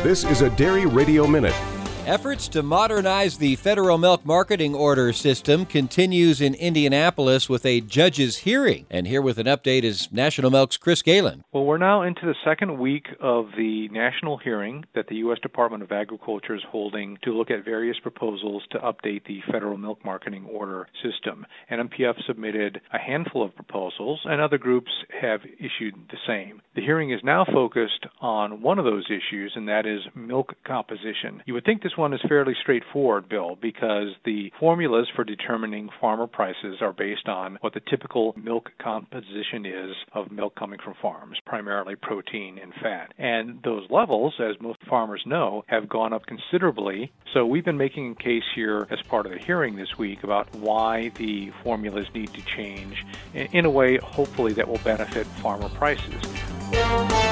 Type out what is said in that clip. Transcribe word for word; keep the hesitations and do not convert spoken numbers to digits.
This is a Dairy Radio Minute. Efforts to modernize the federal milk marketing order system continues in Indianapolis with a judge's hearing. And here with an update is National Milk's Chris Galen. Well, we're now into the second week of the national hearing that the U S Department of Agriculture is holding to look at various proposals to update the federal milk marketing order system. N M P F submitted a handful of proposals, and other groups have issued the same. The hearing is now focused on one of those issues, and that is milk composition. You would think this one is fairly straightforward, Bill, because the formulas for determining farmer prices are based on what the typical milk composition is of milk coming from farms, primarily protein and fat. And those levels, as most farmers know, have gone up considerably. So we've been making a case here as part of the hearing this week about why the formulas need to change in a way, hopefully, that will benefit farmer prices.